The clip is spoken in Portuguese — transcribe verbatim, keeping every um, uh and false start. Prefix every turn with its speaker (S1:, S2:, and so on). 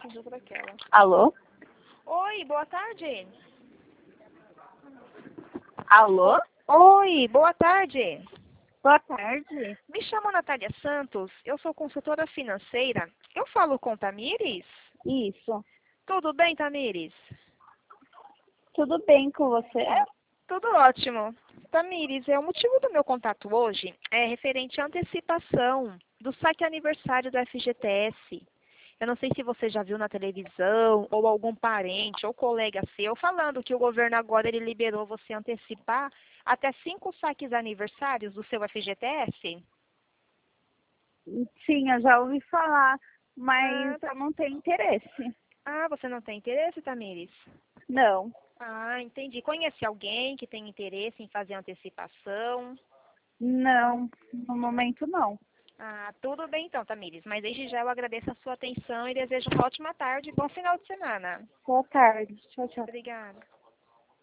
S1: fingiu por aquela.
S2: Alô?
S1: Oi, boa tarde.
S2: Alô?
S1: Oi, boa tarde.
S2: Boa tarde.
S1: Me chamo Natália Santos, eu sou consultora financeira. Eu falo com Tamires?
S2: Isso.
S1: Tudo bem, Tamires?
S2: Tudo bem com você?
S1: Tudo ótimo. Tamires, é, o motivo do meu contato hoje é referente à antecipação do saque aniversário do F G T S. Eu não sei se você já viu na televisão, ou algum parente ou colega seu falando que o governo agora ele liberou você antecipar até cinco saques aniversários do seu F G T S.
S2: Sim, eu já ouvi falar,
S1: Ah,
S2: mas
S1: tá.
S2: eu não tenho interesse.
S1: Ah, você não tem interesse, Tamires?
S2: Não.
S1: Ah, entendi. Conhece alguém que tem interesse em fazer antecipação?
S2: Não, no momento não.
S1: Ah, tudo bem então, Tamires. Mas desde já eu agradeço a sua atenção e desejo uma ótima tarde e bom final de semana.
S2: Boa tarde. Tchau, tchau.
S1: Obrigada.